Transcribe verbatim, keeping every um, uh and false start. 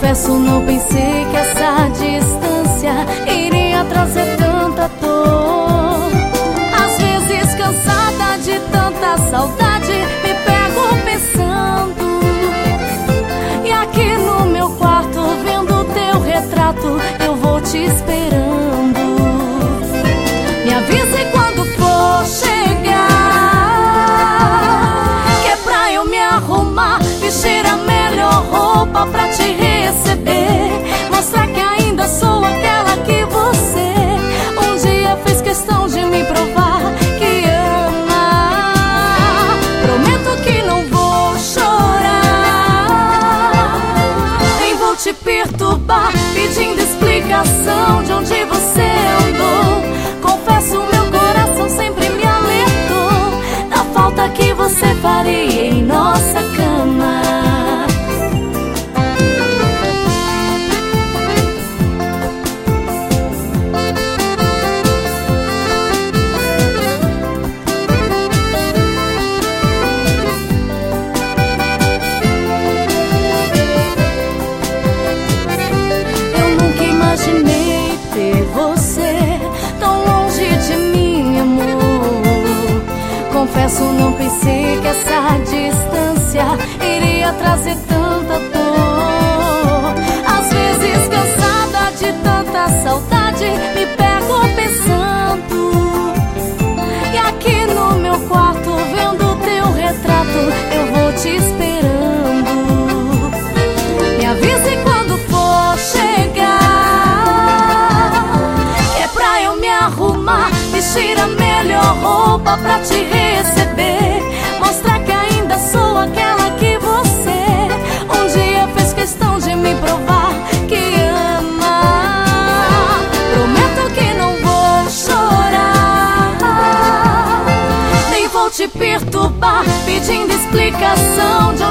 Confesso, não pensei que essa distância iria trazer tanta dor. Às vezes, cansada de tanta saudade, me pego pensando. E aqui no meu quarto, vendo teu retrato, eu vou te esperando. Me avise quando for chegar, que é pra eu me arrumar, vestir a melhor roupa pra te receber, mostrar que ainda sou aquela que você um dia fez questão de me provar que ama. Prometo que não vou chorar, nem vou te perturbar pedindo explicação de onde você andou. Confesso, meu coração sempre me alertou da falta que você faria em nossa cama. Eu nunca imaginei ter você tão longe de mim, amor. Confesso, não pensei que essa distância iria trazer tanta dor. Às vezes, cansada de tanta saudade, me pego pensando. E aqui no meu quarto, vendo teu retrato, eu vou te esperando. Me avise quando for chegar, que é pra eu me arrumar, vestir a melhor roupa pra te receber, mostrar que ainda sou aquela que você um dia fez questão de me provar que ama. Prometo que não vou chorar, nem vou te perturbar pedindo explicação de